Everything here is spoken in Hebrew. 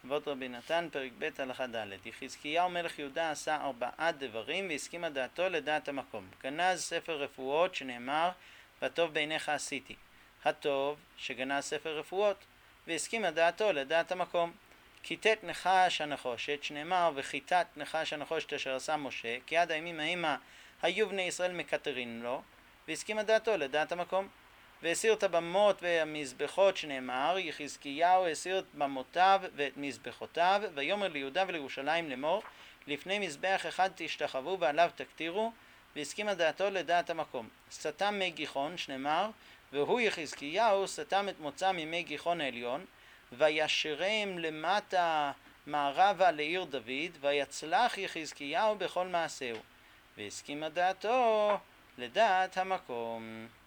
אבות רבי נתן, פרק ב' הלכה ד'. יחזקיהו מלך יהודה עשה 4 דברים והסכימה דעתו לדעת המקום. גנז ספר רפואות שנאמר בטוב בעיניך עשיתי. הטוב שגנז ספר רפואות והסכימה דעתו לדעת המקום. כיתת נחש הנחושת שנאמר וכיתת נחש הנחושת אשר עשה משה, כי עד הימים המה היו בני ישראל מקטרין לו, והסכימה דעתו לדעת המקום. והסיר את הבמות והמזבחות שנאמר יחזקיהו הסיר את במותיו ואת מזבחותיו, ויאמר ליהודה ולירושלים לאמור לפני מזבח אחד תשתחוו ועליו תקטירו, והסכימה דעתו לדעת המקום. סתם מי גיחון שנאמר והוא יחזקיהו סתם את מוצא ממי גיחון העליון, וישרם למטה מערבה לעיר דוד, ויצלח יחזקיהו בכל מעשהו, והסכימה דעתו לדעת המקום.